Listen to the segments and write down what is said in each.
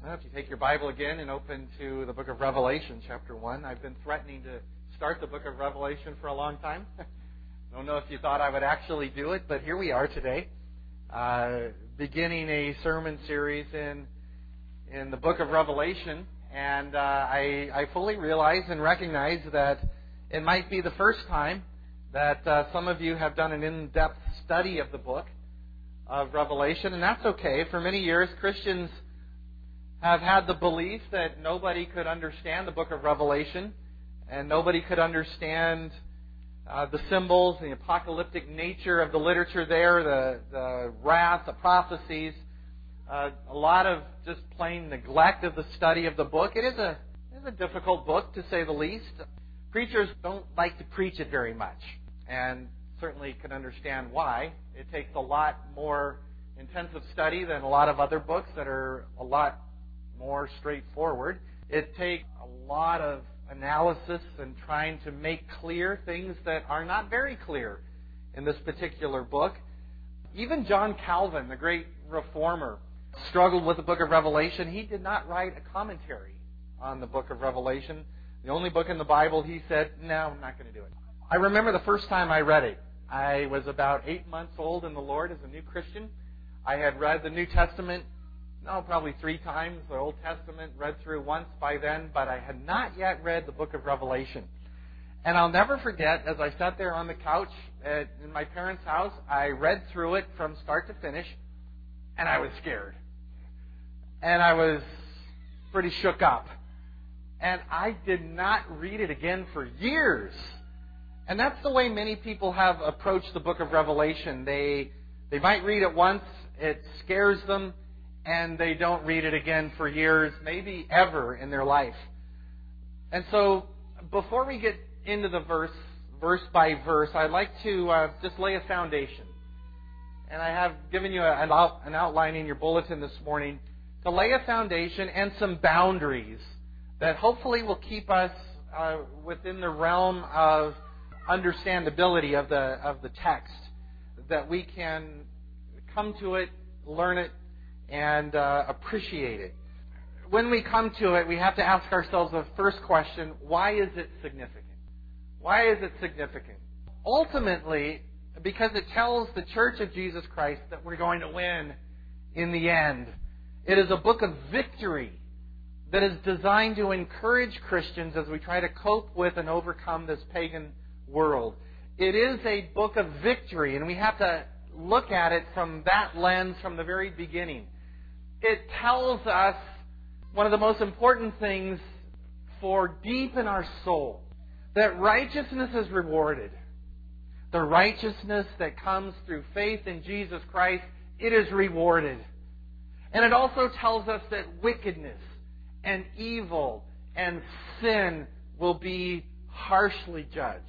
Well, if you take your Bible again and open to the book of Revelation, chapter 1. I've been threatening to start the book of Revelation for a long time. Don't know if you thought I would actually do it, but here we are today, beginning a sermon series in the book of Revelation. And I fully realize and recognize that it might be the first time that some of you have done an in-depth study of the book of Revelation, and that's okay. For many years, Christians have had the belief that nobody could understand the book of Revelation, and nobody could understand the symbols, the apocalyptic nature of the literature there, the wrath, the prophecies, a lot of just plain neglect of the study of the book. It is a difficult book, to say the least. Preachers don't like to preach it very much, and certainly can understand why. It takes a lot more intensive study than a lot of other books that are a lot more straightforward. It takes a lot of analysis and trying to make clear things that are not very clear in this particular book. Even John Calvin, the great reformer, struggled with the book of Revelation. He did not write a commentary on the book of Revelation. The only book in the Bible, he said, no, I'm not going to do it. I remember the first time I read it. I was about 8 months old in the Lord as a new Christian. I had read the New Testament probably 3 times, the Old Testament, read through once by then, but I had not yet read the book of Revelation. And I'll never forget, as I sat there on the couch in my parents' house, I read through it from start to finish, and I was scared. And I was pretty shook up. And I did not read it again for years. And that's the way many people have approached the book of Revelation. They might read it once, it scares them, and they don't read it again for years, maybe ever in their life. And so, before we get into the verse by verse, I'd like to just lay a foundation. And I have given you an outline in your bulletin this morning to lay a foundation and some boundaries that hopefully will keep us within the realm of understandability of the text, that we can come to it, learn it, and appreciate it. When we come to it, we have to ask ourselves the first question: why is it significant? Why is it significant? Ultimately, because it tells the Church of Jesus Christ that we're going to win in the end. It is a book of victory that is designed to encourage Christians as we try to cope with and overcome this pagan world. It is a book of victory, and we have to look at it from that lens from the very beginning. It tells us one of the most important things for deep in our soul, that righteousness is rewarded. The righteousness that comes through faith in Jesus Christ, it is rewarded. And it also tells us that wickedness and evil and sin will be harshly judged.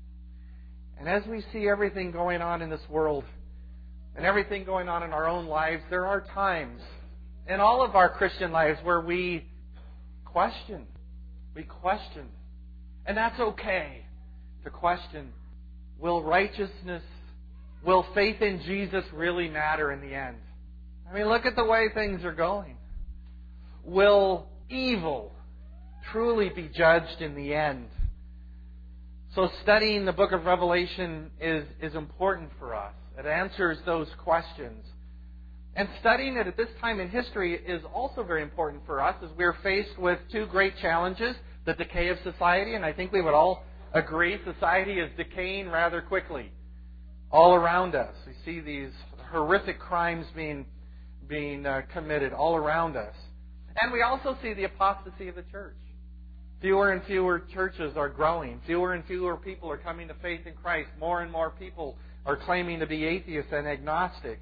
And as we see everything going on in this world and everything going on in our own lives, there are times in all of our Christian lives where we question. We question. And that's okay to question. Will righteousness, will faith in Jesus really matter in the end? I mean, look at the way things are going. Will evil truly be judged in the end? So studying the book of Revelation is important for us. It answers those questions. And studying it at this time in history is also very important for us as we're faced with 2 great challenges: the decay of society, and I think we would all agree society is decaying rather quickly all around us. We see these horrific crimes being committed all around us. And we also see the apostasy of the church. Fewer and fewer churches are growing. Fewer and fewer people are coming to faith in Christ. More and more people are claiming to be atheists and agnostic.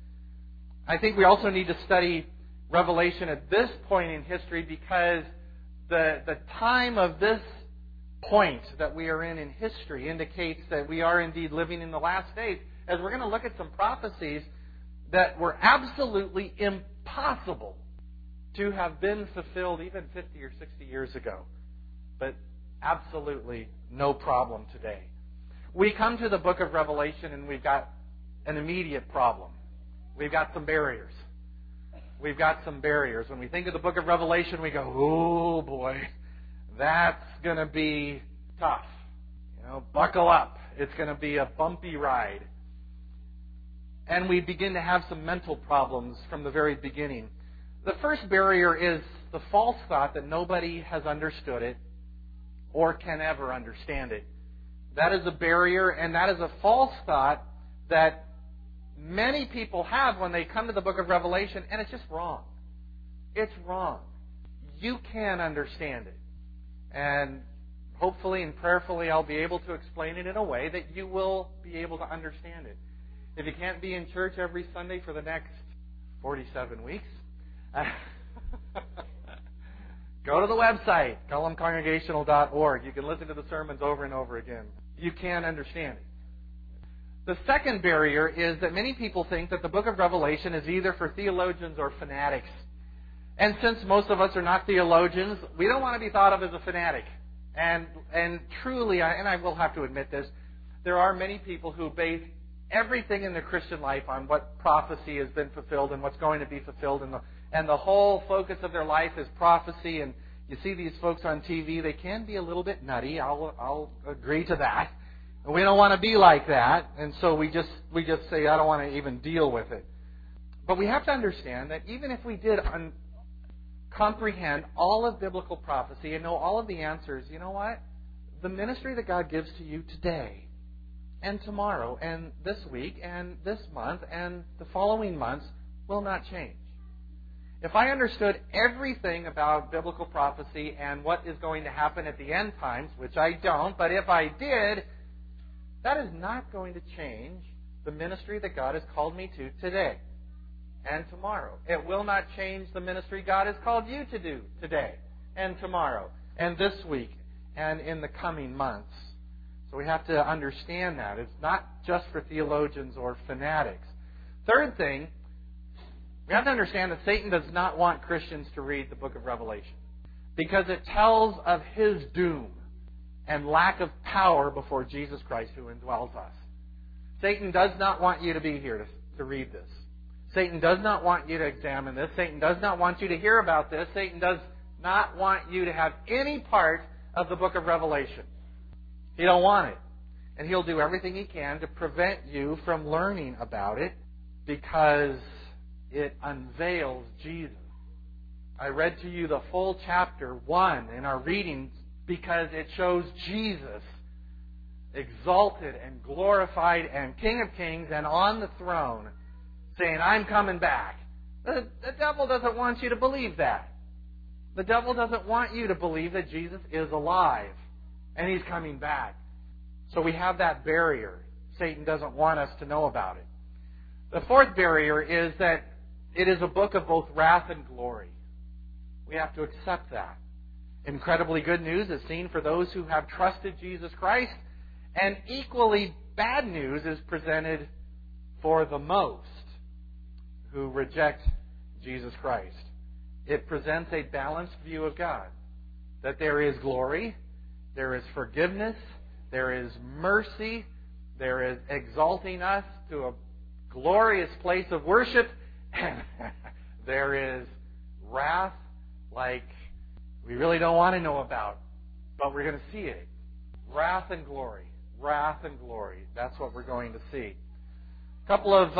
I think we also need to study Revelation at this point in history because the time of this point that we are in history indicates that we are indeed living in the last days, as we're going to look at some prophecies that were absolutely impossible to have been fulfilled even 50 or 60 years ago. But absolutely no problem today. We come to the book of Revelation and we've got an immediate problem. We've got some barriers. we've got some barriers. When we think of the book of Revelation, we go, oh boy, that's going to be tough. Buckle up. It's going to be a bumpy ride. And we begin to have some mental problems from the very beginning. The first barrier is the false thought that nobody has understood it or can ever understand it. That is a barrier, and that is a false thought that many people have when they come to the book of Revelation, and it's just wrong. It's wrong. You can understand it. And hopefully and prayerfully I'll be able to explain it in a way that you will be able to understand it. If you can't be in church every Sunday for the next 47 weeks, go to the website, cullumcongregational.org. You can listen to the sermons over and over again. You can understand it. The second barrier is that many people think that the book of Revelation is either for theologians or fanatics. And since most of us are not theologians, we don't want to be thought of as a fanatic. And truly, and I will have to admit this, there are many people who base everything in the Christian life on what prophecy has been fulfilled and what's going to be fulfilled. And the whole focus of their life is prophecy. And you see these folks on TV, they can be a little bit nutty. I'll agree to that. And we don't want to be like that. And so we just say, I don't want to even deal with it. But we have to understand that even if we did comprehend all of biblical prophecy and know all of the answers, you know what? The ministry that God gives to you today and tomorrow and this week and this month and the following months will not change. If I understood everything about biblical prophecy and what is going to happen at the end times, which I don't, but if I did, that is not going to change the ministry that God has called me to today and tomorrow. It will not change the ministry God has called you to do today and tomorrow and this week and in the coming months. So we have to understand that. It's not just for theologians or fanatics. Third thing, we have to understand that Satan does not want Christians to read the book of Revelation because it tells of his doom and lack of power before Jesus Christ who indwells us. Satan does not want you to be here to read this. Satan does not want you to examine this. Satan does not want you to hear about this. Satan does not want you to have any part of the book of Revelation. He don't want it. And he'll do everything he can to prevent you from learning about it because it unveils Jesus. I read to you the full chapter 1 in our readings because it shows Jesus exalted and glorified and King of Kings and on the throne saying, I'm coming back. The devil doesn't want you to believe that. The devil doesn't want you to believe that Jesus is alive and he's coming back. So we have that barrier. Satan doesn't want us to know about it. The fourth barrier is that it is a book of both wrath and glory. We have to accept that. Incredibly good news is seen for those who have trusted Jesus Christ, and equally bad news is presented for the most who reject Jesus Christ. It presents a balanced view of God, that there is glory, there is forgiveness, there is mercy, there is exalting us to a glorious place of worship, and there is wrath like we really don't want to know about, but we're going to see it. Wrath and glory. Wrath and glory. That's what we're going to see. A couple of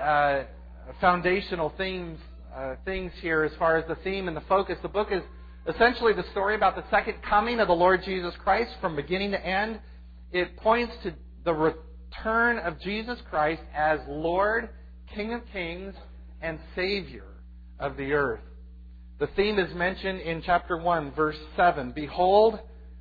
foundational things here as far as the theme and the focus. The book is essentially the story about the second coming of the Lord Jesus Christ from beginning to end. It points to the return of Jesus Christ as Lord, King of Kings, and Savior of the earth. The theme is mentioned in chapter 1, verse 7. Behold,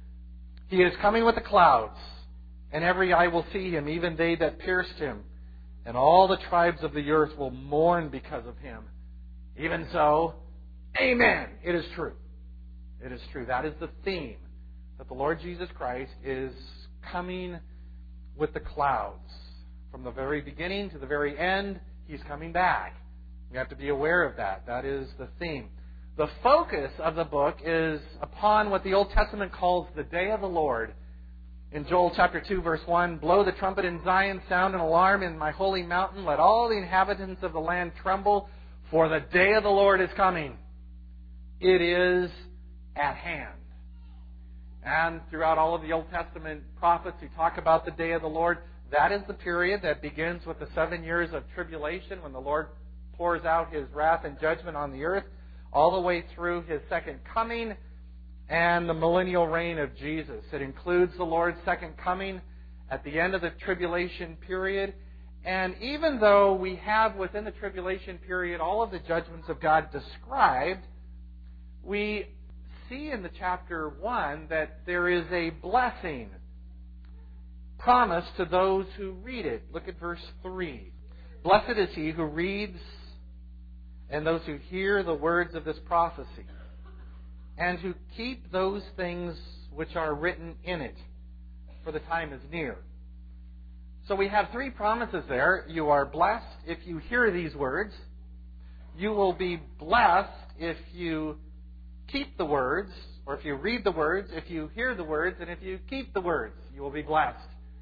he is coming with the clouds, and every eye will see him, even they that pierced him. And all the tribes of the earth will mourn because of him. Even so, amen. It is true. It is true. That is the theme, that the Lord Jesus Christ is coming with the clouds. From the very beginning to the very end, he's coming back. We have to be aware of that. That is the theme. The focus of the book is upon what the Old Testament calls the day of the Lord. In Joel chapter 2, verse 1, blow the trumpet in Zion, sound an alarm in my holy mountain, let all the inhabitants of the land tremble, For the day of the Lord is coming. It is at hand. And throughout all of the Old Testament prophets who talk about the day of the Lord, that is the period that begins with the 7 years of tribulation when the Lord pours out His wrath and judgment on the earth, all the way through His second coming and the millennial reign of Jesus. It includes the Lord's second coming at the end of the tribulation period. And even though we have within the tribulation period all of the judgments of God described, we see in the chapter 1 that there is a blessing promised to those who read it. Look at verse 3. Blessed is he who reads and those who hear the words of this prophecy, and who keep those things which are written in it, for the time is near. So we have 3 promises there. You are blessed if you hear these words. You will be blessed if you keep the words, or if you read the words, if you hear the words, and if you keep the words, you will be blessed.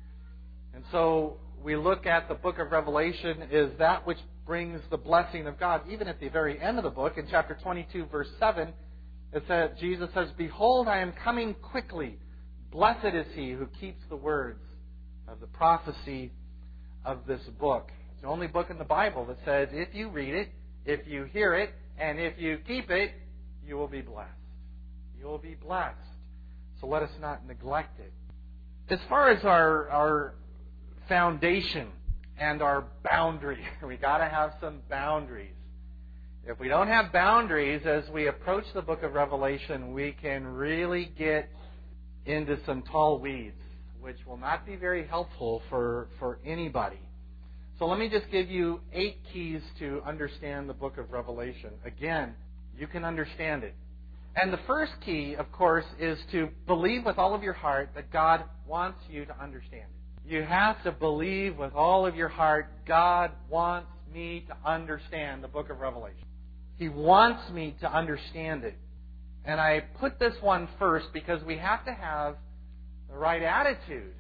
And so we look at the book of Revelation as that which brings the blessing of God. Even at the very end of the book, in chapter 22, verse 7, it says, Jesus says, "Behold, I am coming quickly. Blessed is he who keeps the words of the prophecy of this book." It's the only book in the Bible that says if you read it, if you hear it, and if you keep it, you will be blessed. You will be blessed. So let us not neglect it. As far as our foundation and our boundary, we got to have some boundaries. If we don't have boundaries as we approach the book of Revelation, we can really get into some tall weeds, which will not be very helpful for anybody. So let me just give you 8 keys to understand the book of Revelation. Again, you can understand it. And the first key, of course, is to believe with all of your heart that God wants you to understand it. You have to believe with all of your heart, God wants me to understand the book of Revelation. He wants me to understand it. And I put this one first because we have to have the right attitude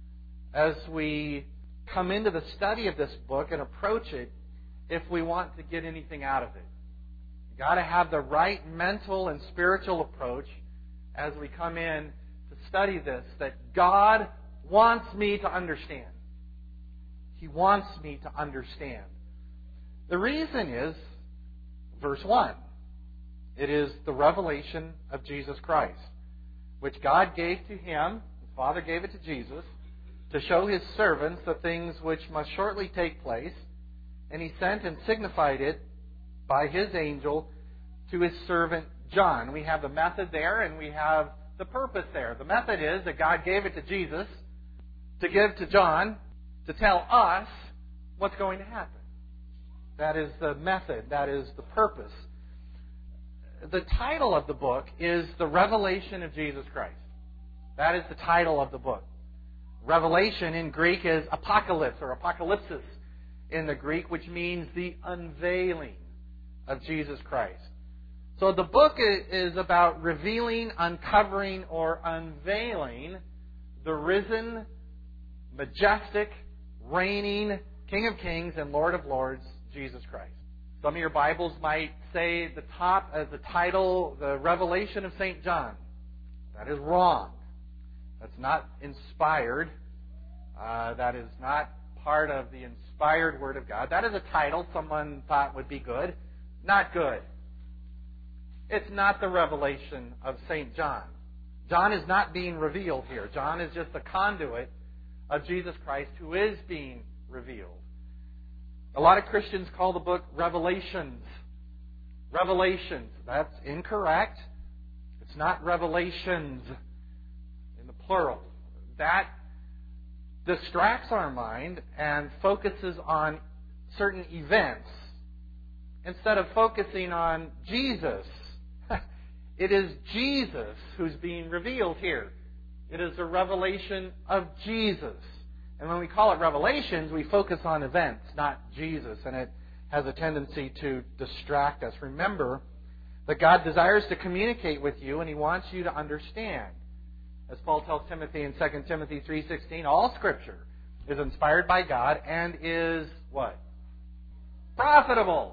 as we come into the study of this book and approach it if we want to get anything out of it. You've got to have the right mental and spiritual approach as we come in to study this, that God wants me to understand. He wants me to understand. The reason is, verse 1, it is the revelation of Jesus Christ, which God gave to Him, the Father gave it to Jesus, to show His servants the things which must shortly take place, and He sent and signified it by His angel to His servant John. We have the method there, and we have the purpose there. The method is that God gave it to Jesus to give to John to tell us what's going to happen. That is the method. That is the purpose. The title of the book is The Revelation of Jesus Christ. That is the title of the book. Revelation in Greek is apocalypse or apocalypsis in the Greek, which means the unveiling of Jesus Christ. So the book is about revealing, uncovering, or unveiling the risen, majestic, reigning King of Kings and Lord of Lords, Jesus Christ. Some of your Bibles might say the top as the title, The Revelation of St. John. That is wrong. That's not inspired. That is not part of the inspired Word of God. That is a title someone thought would be good. Not good. It's not the revelation of St. John. John is not being revealed here. John is just the conduit of Jesus Christ who is being revealed. A lot of Christians call the book Revelations. Revelations. That's incorrect. It's not revelations in the plural. That distracts our mind and focuses on certain events instead of focusing on Jesus. It is Jesus who's being revealed here. It is the revelation of Jesus. And when we call it Revelations, we focus on events, not Jesus. And it has a tendency to distract us. Remember that God desires to communicate with you, and He wants you to understand. As Paul tells Timothy in 2 Timothy 3:16, all Scripture is inspired by God and is what? Profitable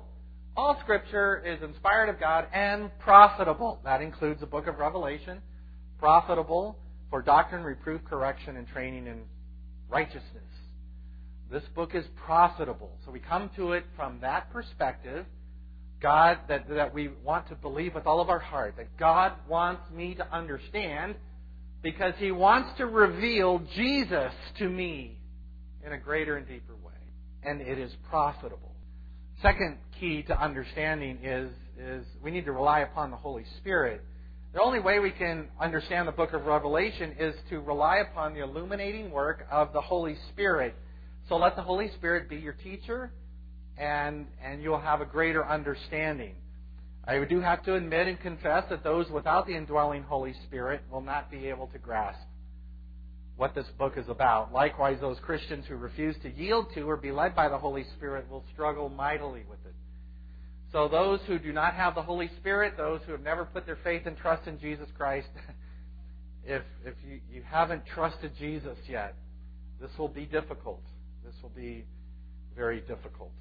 All Scripture is inspired of God and profitable. That includes the book of Revelation. Profitable for doctrine, reproof, correction, and training in righteousness. This book is profitable. So we come to it from that perspective. God, that we want to believe with all of our heart. That God wants me to understand because He wants to reveal Jesus to me in a greater and deeper way. And it is profitable. Second key to understanding is we need to rely upon the Holy Spirit. The only way we can understand the book of Revelation is to rely upon the illuminating work of the Holy Spirit. So let the Holy Spirit be your teacher, and you'll have a greater understanding. I do have to admit and confess that those without the indwelling Holy Spirit will not be able to grasp what this book is about. Likewise, those Christians who refuse to yield to or be led by the Holy Spirit will struggle mightily with it. So those who do not have the Holy Spirit, those who have never put their faith and trust in Jesus Christ, if you haven't trusted Jesus yet, this will be difficult. This will be very difficult.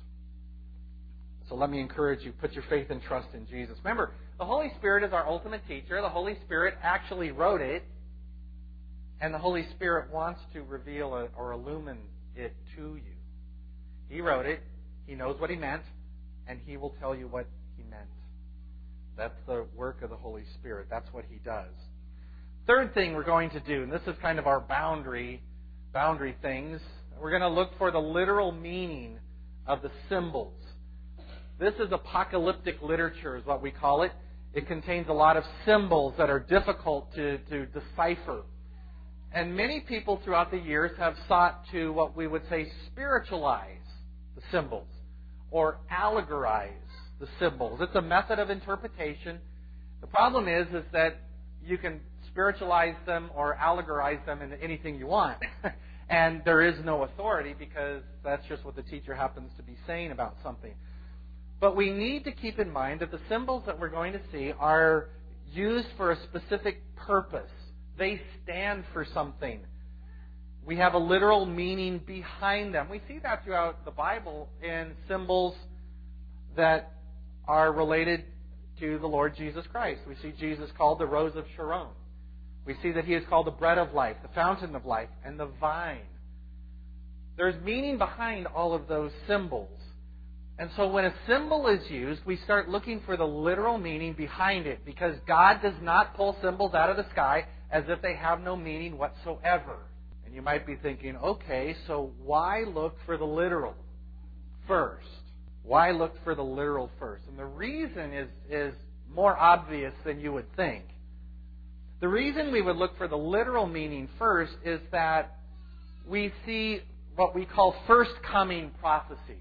So let me encourage you, put your faith and trust in Jesus. Remember, the Holy Spirit is our ultimate teacher. The Holy Spirit actually wrote it, and the Holy Spirit wants to reveal or illumine it to you. He wrote it. He knows what He meant, and He will tell you what He meant. That's the work of the Holy Spirit. That's what He does. Third thing we're going to do, and this is kind of our boundary things, we're going to look for the literal meaning of the symbols. This is apocalyptic literature, is what we call it. It contains a lot of symbols that are difficult to decipher. And many people throughout the years have sought to, what we would say, spiritualize the symbols or allegorize the symbols. It's a method of interpretation. The problem is that you can spiritualize them or allegorize them into anything you want. And there is no authority because that's just what the teacher happens to be saying about something. But we need to keep in mind that the symbols that we're going to see are used for a specific purpose. They stand for something. We have a literal meaning behind them. We see that throughout the Bible in symbols that are related to the Lord Jesus Christ. We see Jesus called the Rose of Sharon. We see that He is called the bread of life, the fountain of life, and the vine. There's meaning behind all of those symbols. And so when a symbol is used, we start looking for the literal meaning behind it, because God does not pull symbols out of the sky as if they have no meaning whatsoever. And you might be thinking, okay, so why look for the literal first? Why look for the literal first? And the reason is more obvious than you would think. The reason we would look for the literal meaning first is that we see what we call first coming prophecies.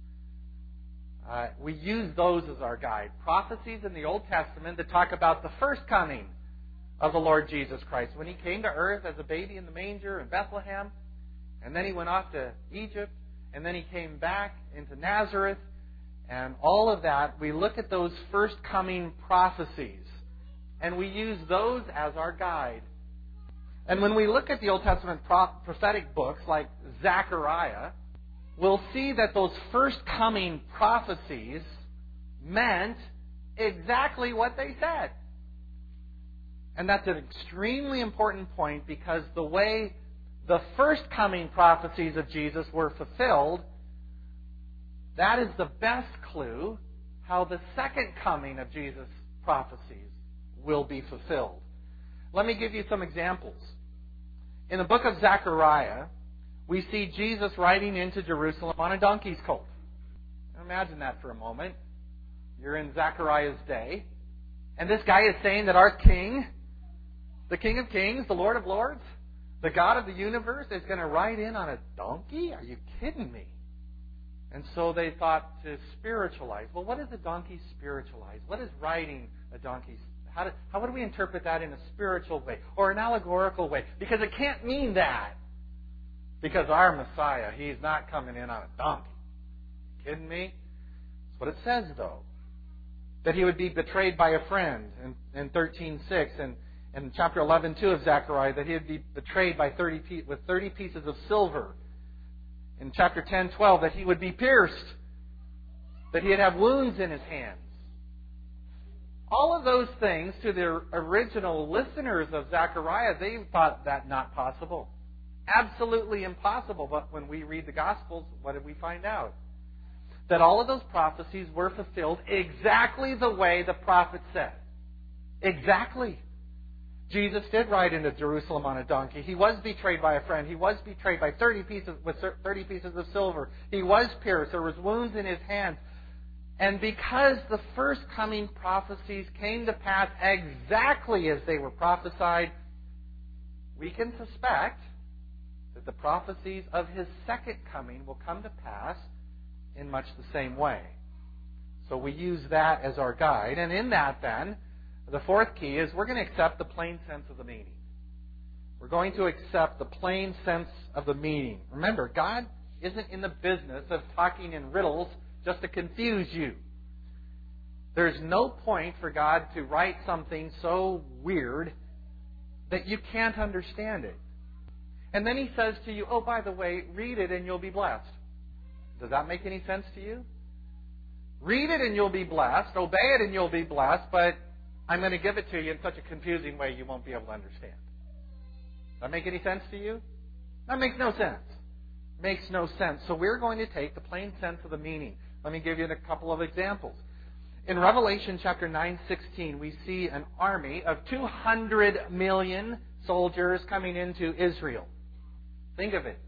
We use those as our guide. Prophecies in the Old Testament that talk about the first coming of the Lord Jesus Christ. When He came to earth as a baby in the manger in Bethlehem, and then He went off to Egypt, and then He came back into Nazareth, and all of that, we look at those first coming prophecies, and we use those as our guide. And when we look at the Old Testament prophetic books like Zechariah, we'll see that those first coming prophecies meant exactly what they said. And that's an extremely important point, because the way the first coming prophecies of Jesus were fulfilled, that is the best clue how the second coming of Jesus' prophecies will be fulfilled. Let me give you some examples. In the book of Zechariah, we see Jesus riding into Jerusalem on a donkey's colt. Imagine that for a moment. You're in Zechariah's day, and this guy is saying that our King, the King of Kings, the Lord of Lords, the God of the universe, is going to ride in on a donkey? Are you kidding me? And so they thought to spiritualize. Well, what is a donkey spiritualize? What is riding a donkey? How would we interpret that in a spiritual way or an allegorical way? Because it can't mean that. Because our Messiah, He's not coming in on a donkey. Kidding me? That's what it says, though. That He would be betrayed by a friend in 13:6, and in chapter 11:2 of Zechariah, that He would be betrayed by 30 pieces of silver. In chapter 10:12, that He would be pierced. that he'd have wounds in his hands. All of those things, to the original listeners of Zechariah, they thought that not possible. Absolutely impossible. But when we read the Gospels, what did we find out? That all of those prophecies were fulfilled exactly the way the prophet said. Exactly. Jesus did ride into Jerusalem on a donkey. He was betrayed by a friend. He was betrayed by 30 pieces of silver. He was pierced. There was wounds in his hands. And because the first coming prophecies came to pass exactly as they were prophesied, we can suspect that the prophecies of his second coming will come to pass in much the same way. So we use that as our guide. And in that, then, the fourth key is we're going to accept the plain sense of the meaning. We're going to accept the plain sense of the meaning. Remember, God isn't in the business of talking in riddles just to confuse you. There's no point for God to write something so weird that you can't understand it. And then he says to you, oh, by the way, read it and you'll be blessed. Does that make any sense to you? Read it and you'll be blessed. Obey it and you'll be blessed. But I'm going to give it to you in such a confusing way you won't be able to understand. Does that make any sense to you? That makes no sense. Makes no sense. So we're going to take the plain sense of the meaning. Let me give you a couple of examples. In Revelation chapter 9:16, we see an army of 200 million soldiers coming into Israel. Think of it.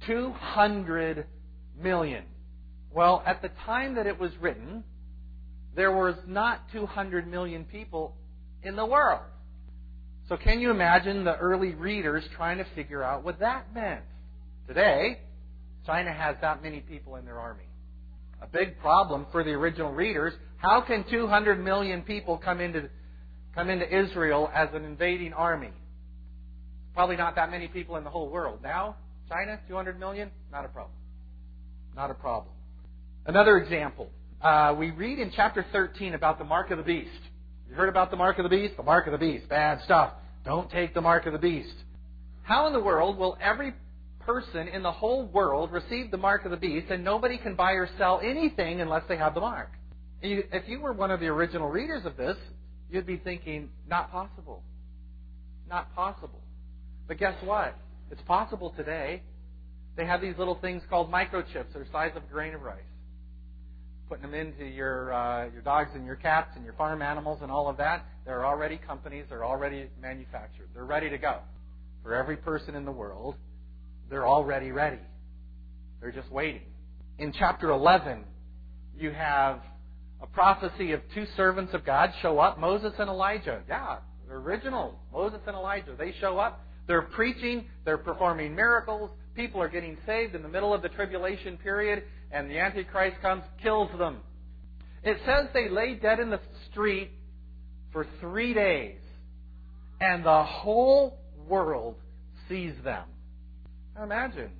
200 million. Well, at the time that it was written, there was not 200 million people in the world. So can you imagine the early readers trying to figure out what that meant? Today, China has that many people in their army. A big problem for the original readers. How can 200 million people come into Israel as an invading army? Probably not that many people in the whole world. Now, China, 200 million? Not a problem. Not a problem. Another example. We read in chapter 13 about the mark of the beast. You heard about the mark of the beast? The mark of the beast. Bad stuff. Don't take the mark of the beast. How in the world will every person in the whole world receive the mark of the beast and nobody can buy or sell anything unless they have the mark? If you were one of the original readers of this, you'd be thinking, not possible. Not possible. But guess what? It's possible today. They have these little things called microchips. They're the size of a grain of rice. Putting them into your dogs and your cats and your farm animals and all of that. There are already companies. They're already manufactured. They're ready to go. For every person in the world, they're already ready. They're just waiting. In chapter 11, you have a prophecy of two servants of God show up, Moses and Elijah. Yeah, the original Moses and Elijah. They show up. They're preaching. They're performing miracles. People are getting saved in the middle of the tribulation period, and the Antichrist comes, kills them. It says they lay dead in the street for 3 days, and the whole world sees them. Now imagine,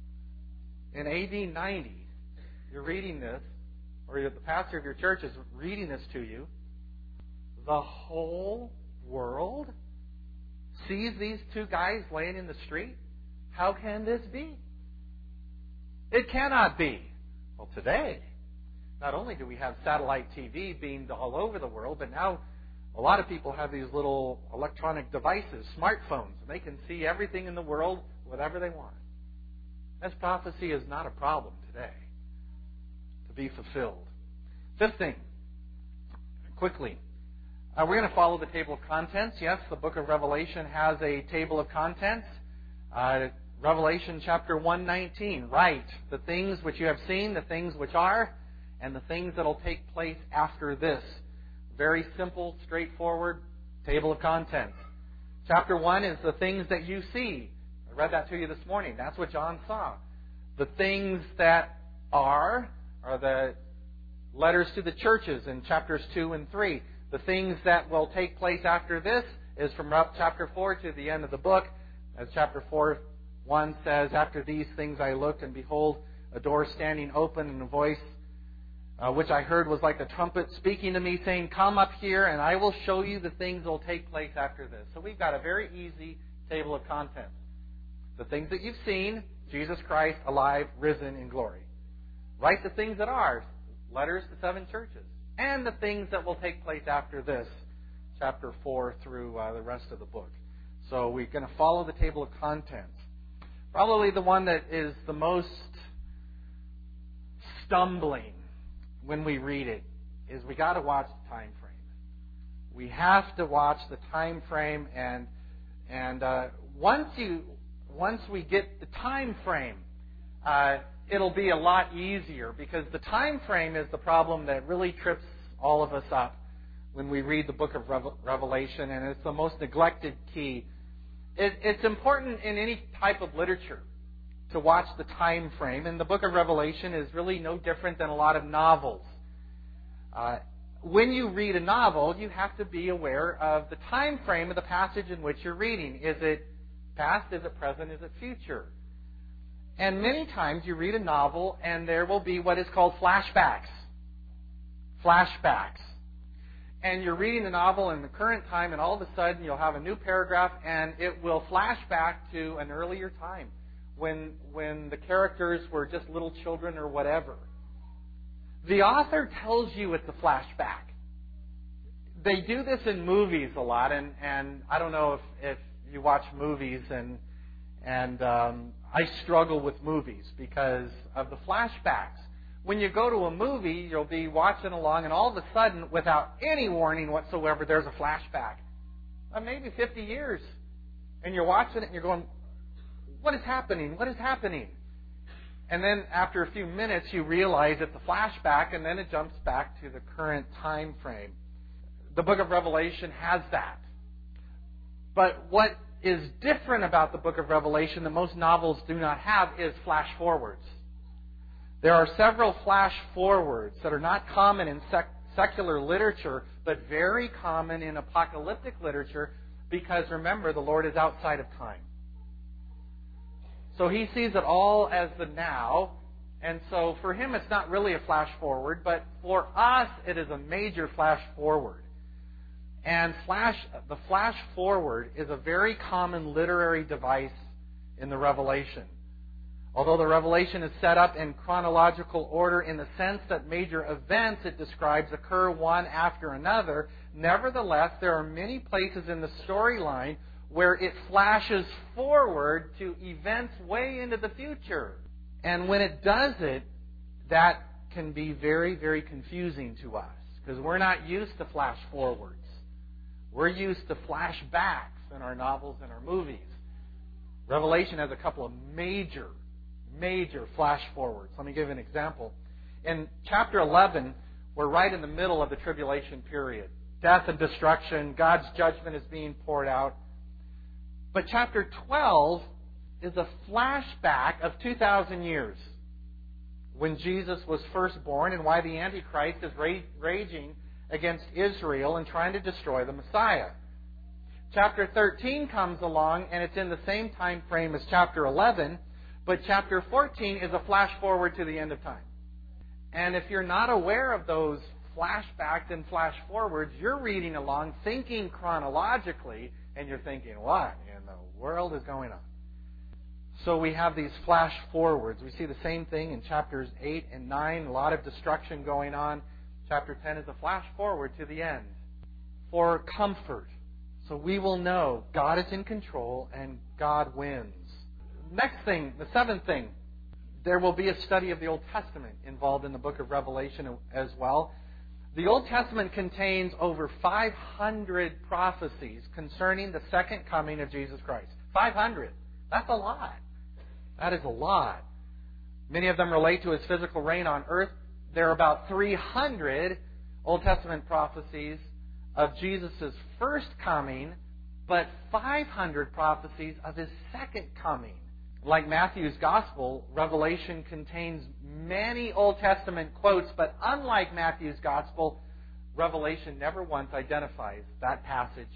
in AD 90, you're reading this, or the pastor of your church is reading this to you. The whole world sees these two guys laying in the street? How can this be? It cannot be. Well, today, not only do we have satellite TV beamed all over the world, but now a lot of people have these little electronic devices, smartphones, and they can see everything in the world, whatever they want. This prophecy is not a problem today to be fulfilled. Fifth thing, quickly, we're going to follow the table of contents. Yes, the book of Revelation has a table of contents. Revelation chapter 1:19. Write the things which you have seen, the things which are, and the things that will take place after this. Very simple, straightforward table of contents. Chapter 1 is the things that you see. I read that to you this morning. That's what John saw. The things that are the letters to the churches in chapters 2 and 3. The things that will take place after this is from chapter 4 to the end of the book. As chapter 4:1 says, after these things I looked, and behold, a door standing open, and a voice which I heard was like a trumpet speaking to me, saying, come up here, and I will show you the things that will take place after this. So we've got a very easy table of contents. The things that you've seen, Jesus Christ alive, risen in glory. Write the things that are, letters to 7 churches, and the things that will take place after this, chapter 4 through the rest of the book. So we're going to follow the table of contents. Probably the one that is the most stumbling when we read it is we got to watch the time frame. We have to watch the time frame, and once we get the time frame, it'll be a lot easier, because the time frame is the problem that really trips all of us up when we read the book of Revelation, and it's the most neglected key. It's important in any type of literature to watch the time frame, and the book of Revelation is really no different than a lot of novels. When you read a novel, you have to be aware of the time frame of the passage in which you're reading. Is it past? Is it present? Is it future? And many times you read a novel and there will be what is called flashbacks. Flashbacks. And you're reading the novel in the current time, and all of a sudden you'll have a new paragraph and it will flash back to an earlier time when the characters were just little children or whatever. The author tells you it's a flashback. They do this in movies a lot, and I don't know if you watch movies, and I struggle with movies because of the flashbacks. When you go to a movie, you'll be watching along, and all of a sudden, without any warning whatsoever, there's a flashback of maybe 50 years. And you're watching it, and you're going, what is happening? What is happening? And then after a few minutes, you realize it's a flashback, and then it jumps back to the current time frame. The book of Revelation has that. But what is different about the book of Revelation that most novels do not have is flash forwards. There are several flash forwards that are not common in secular literature, but very common in apocalyptic literature, because remember, the Lord is outside of time. So He sees it all as the now, and so for Him it's not really a flash forward, but for us it is a major flash forward. And the flash forward is a very common literary device in the Revelation. Although the Revelation is set up in chronological order in the sense that major events it describes occur one after another, nevertheless there are many places in the storyline where it flashes forward to events way into the future. And when it does it, that can be very, very confusing to us, because we're not used to flash forwards. We're used to flashbacks in our novels and our movies. Revelation has a couple of major flash forwards. Let me give you an example. In chapter 11, we're right in the middle of the tribulation period. Death and destruction, God's judgment is being poured out. But chapter 12 is a flashback of 2,000 years, when Jesus was first born and why the Antichrist is raging against Israel and trying to destroy the Messiah. Chapter 13 comes along, and it's in the same time frame as chapter 11, but chapter 14 is a flash forward to the end of time. And if you're not aware of those flashbacks and flash forwards, you're reading along thinking chronologically, and you're thinking, what in the world is going on? So we have these flash forwards. We see the same thing in chapters 8 and 9, a lot of destruction going on. Chapter 10 is a flash forward to the end for comfort. So we will know God is in control and God wins. Next thing, the seventh thing, there will be a study of the Old Testament involved in the book of Revelation as well. The Old Testament contains over 500 prophecies concerning the second coming of Jesus Christ. 500. That's a lot. That is a lot. Many of them relate to His physical reign on earth. There are about 300 Old Testament prophecies of Jesus' first coming, but 500 prophecies of His second coming. Like Matthew's Gospel, Revelation contains many Old Testament quotes, but unlike Matthew's Gospel, Revelation never once identifies that passage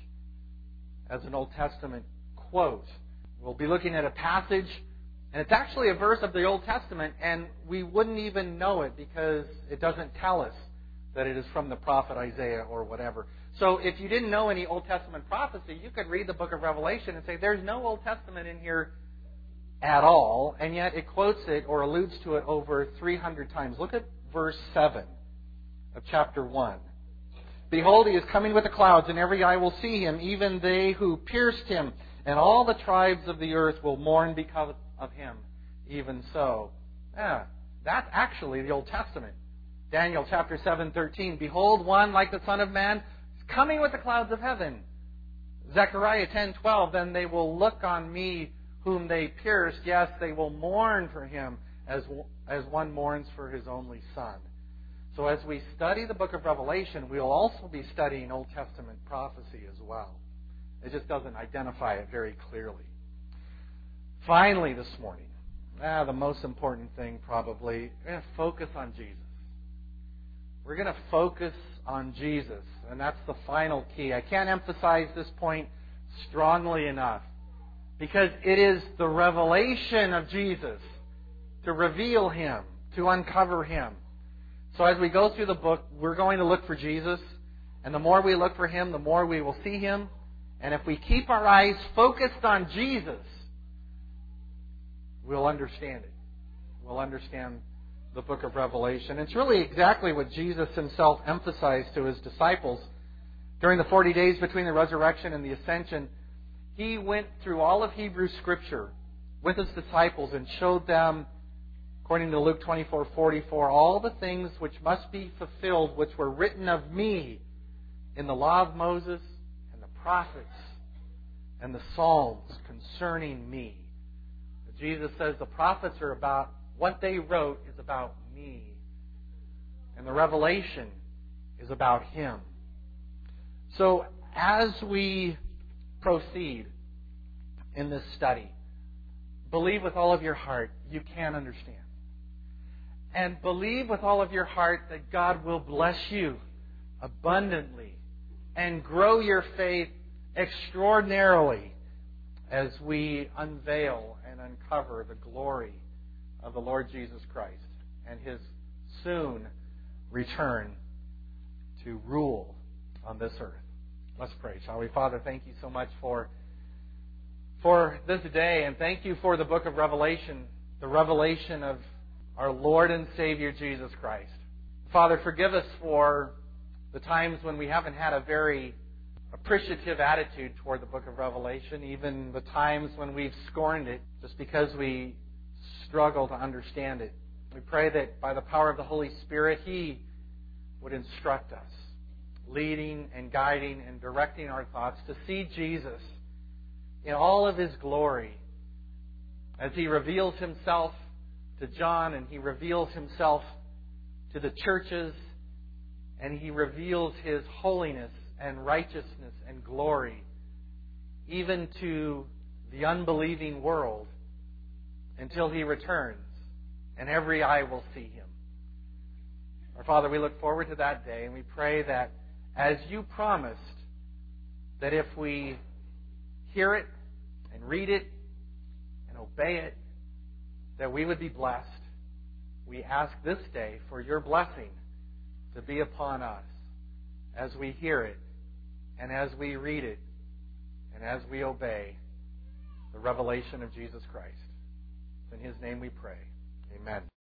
as an Old Testament quote. We'll be looking at a passage, and it's actually a verse of the Old Testament, and we wouldn't even know it because it doesn't tell us that it is from the prophet Isaiah or whatever. So if you didn't know any Old Testament prophecy, you could read the book of Revelation and say, there's no Old Testament in here at all, and yet it quotes it or alludes to it over 300 times. Look at verse 7 of chapter 1. Behold, he is coming with the clouds, and every eye will see him, even they who pierced him, and all the tribes of the earth will mourn because of him. Even so. That's actually the Old Testament. Daniel chapter 7:13. Behold, one like the Son of Man is coming with the clouds of heaven. Zechariah 10:12. Then they will look on me whom they pierced. Yes, they will mourn for him as one mourns for his only son. So as we study the book of Revelation, we'll also be studying Old Testament prophecy as well. It just doesn't identify it very clearly. Finally this morning, the most important thing probably, we're going to focus on Jesus. We're going to focus on Jesus, and that's the final key. I can't emphasize this point strongly enough, because it is the revelation of Jesus, to reveal Him, to uncover Him. So as we go through the book, we're going to look for Jesus, and the more we look for Him, the more we will see Him. And if we keep our eyes focused on Jesus, we'll understand it. We'll understand the book of Revelation. It's really exactly what Jesus Himself emphasized to His disciples. During the 40 days between the resurrection and the ascension, He went through all of Hebrew Scripture with His disciples and showed them, according to Luke 24:44, all the things which must be fulfilled, which were written of me in the law of Moses and the prophets and the Psalms concerning me. Jesus says the prophets are about, what they wrote is about me. And the revelation is about Him. So as we proceed in this study, believe with all of your heart you can understand. And believe with all of your heart that God will bless you abundantly and grow your faith extraordinarily as we unveil and uncover the glory of the Lord Jesus Christ and His soon return to rule on this earth. Let's pray, shall we? Father, thank you so much for this day, and thank you for the book of Revelation, the revelation of our Lord and Savior Jesus Christ. Father, forgive us for the times when we haven't had a very appreciative attitude toward the book of Revelation, even the times when we've scorned it just because we struggle to understand it. We pray that by the power of the Holy Spirit, He would instruct us, leading and guiding and directing our thoughts to see Jesus in all of His glory as He reveals Himself to John, and He reveals Himself to the churches, and He reveals His holiness and righteousness and glory even to the unbelieving world until He returns and every eye will see Him. Our Father, we look forward to that day, and we pray that as You promised, that if we hear it and read it and obey it, that we would be blessed. We ask this day for Your blessing to be upon us as we hear it and as we read it and as we obey the revelation of Jesus Christ. In His name we pray. Amen.